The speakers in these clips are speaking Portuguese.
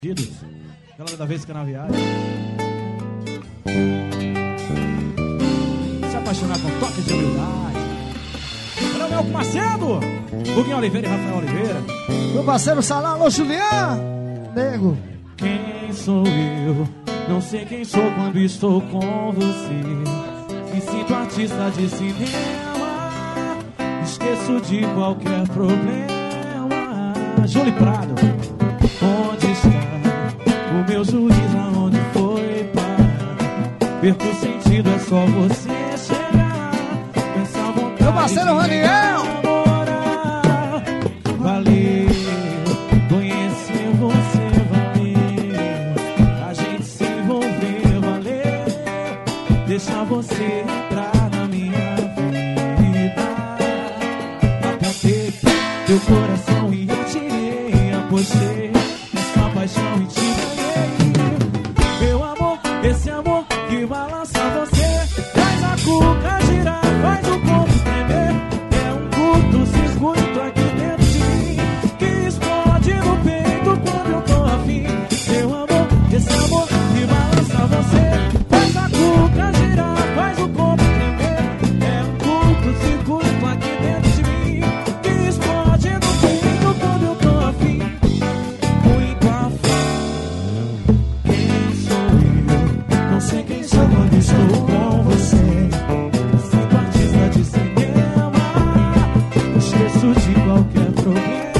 Aquela da vez que na viagem se apaixonar com toque de humildade. Olha o Melco Macedo, Guguinho Oliveira e Rafael Oliveira. Meu parceiro Salá, alô Julián, nego. Quem sou eu? Não sei quem sou quando estou com você. Me sinto artista de cinema, esqueço de qualquer problema. Júlio Prado, onde está o meu juiz, aonde foi parar? Perco o sentido, é só você chegar. Pensa vontade. Meu parceiro Raniel. Valeu, conhecer você, valeu. A gente se envolver, valeu. Deixar você entrar na minha vida. Apertei teu coração e eu tirei, apostei nessa paixão e te ganhei. Meu amor, esse amor que balança você, faz a cuca girar, faz o corpo tremer. É um curto-circuito aqui dentro de mim, que explode no peito quando eu tô afim. Meu amor, esse amor que balança você, faz a cuca girar, faz o corpo tremer. É um curto-circuito aqui dentro de mim, que explode no peito quando eu tô afim. Muito afim. Quem sou eu? Não sei quem sou quando estou com você. Sinto artista de cinema, esqueço de qualquer problema.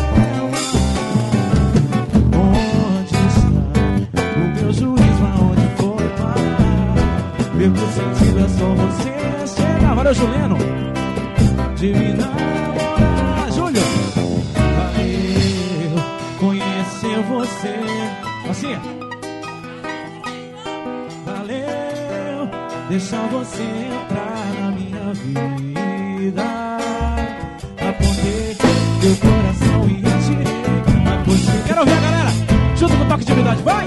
Onde está o meu juízo, aonde foi parar? Perco o sentido, é só você chegar. Valeu, Juliano. Divina morar, Júlio. Valeu, conhecer você. Assim. Valeu, deixar você entrar na minha vida. Apontei teu coração e atirei, apostei. Quero ouvir a galera junto com o toque de humildade, vai!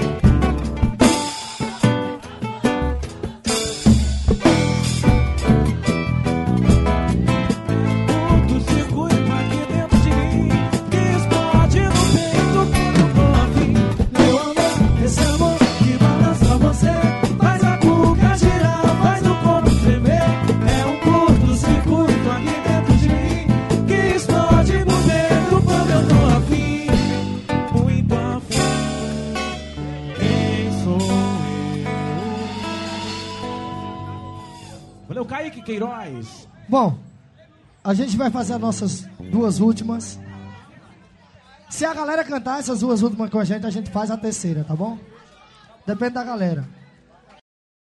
Curto-circuito aqui dentro de mim, que explode no peito quando eu tô afim. Meu amor, esse amor que balança você, faz a cuca girar, faz o corpo tremer. É um curto-circuito aqui dentro de mim, que explode no peito quando eu tô afim. Muito afim. Quem sou eu? Valeu, Kaique Queiroz. Bom, a gente vai fazer as nossas duas últimas. Se a galera cantar essas duas últimas com a gente faz a terceira, tá bom? Depende da galera.